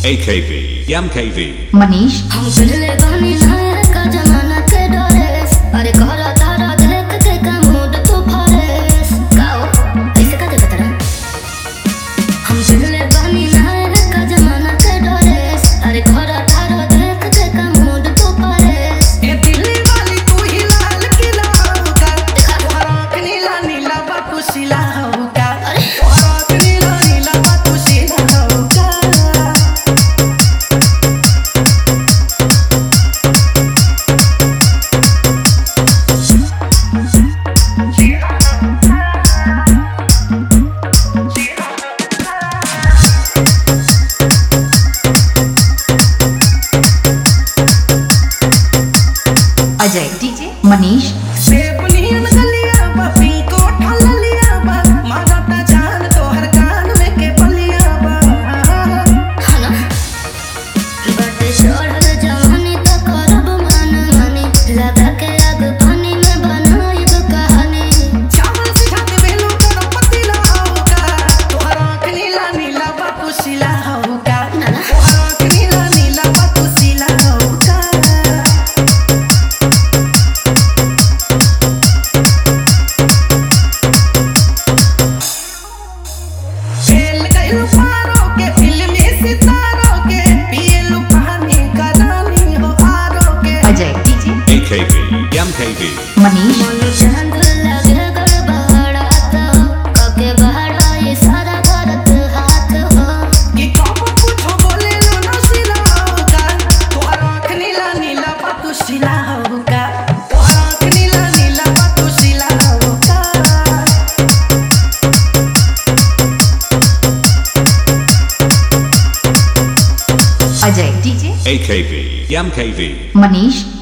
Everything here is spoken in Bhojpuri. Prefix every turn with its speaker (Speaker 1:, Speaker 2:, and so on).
Speaker 1: AKB, YamKV,
Speaker 2: मनीष
Speaker 3: हम पिछले गाने लाए का जमाना के डोरेस अरे कहरा तारा देख के का मूड तो फरेस गाओ ऐसे का देखत रहा हम पिछले गाने लाए का जमाना के डोरेस अरे कहरा तारा देख के का मूड तो फरेस
Speaker 4: ए दिल्ली वाली तू ही लाल किला होगा तोहरा नीला नीला बापू सिला होगा तोहरा नीला नीला बापू सिला होगा
Speaker 2: अजय डीजे मनीष
Speaker 4: सेबनियन गलिया बा पिंको ठाला लिया बा मारता जान तोहर कान में के बलिया बा
Speaker 3: हना बट छोड़ जवानी तो करब मन मानी लगा के आग पानी में बनाइब कहानी
Speaker 4: चावल से खाते बेलो कर पतिला होगा तोहरा नीला नीला बापू सिला होगा तोहरा नीला नीला बापू सिला होगा खेल गइल पारो के फिल्मी सितारों के पियलू पानी का रानी हो आरो के
Speaker 2: Ajay DJ
Speaker 1: AKB, YamKV,
Speaker 2: Manish
Speaker 3: मन चांद लगे गड़बड़ा तो कके बहरा ये सारा करत हाथ हो
Speaker 4: कि कब पूछो बोले लो ना सिला होगा तोहरा नीला नीला बापू सिला होगा तोहरा नीला नीला बापू सिला होगा
Speaker 2: Ajay DJ
Speaker 1: AKB, YamKV,
Speaker 2: Manish